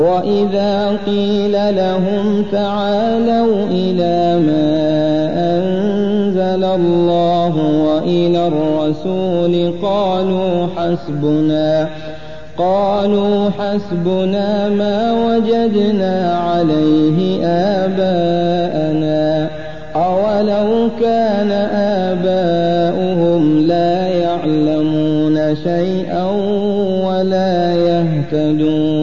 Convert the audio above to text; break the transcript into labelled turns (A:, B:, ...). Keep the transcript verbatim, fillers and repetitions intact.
A: وإذا قيل لهم تعالوا إلى ما أنزل الله وإلى الرسول قالوا حسبنا قالوا حسبنا ما وجدنا عليه آباءنا أولو كان آباؤهم لا يعلمون شيئا ولا يهتدون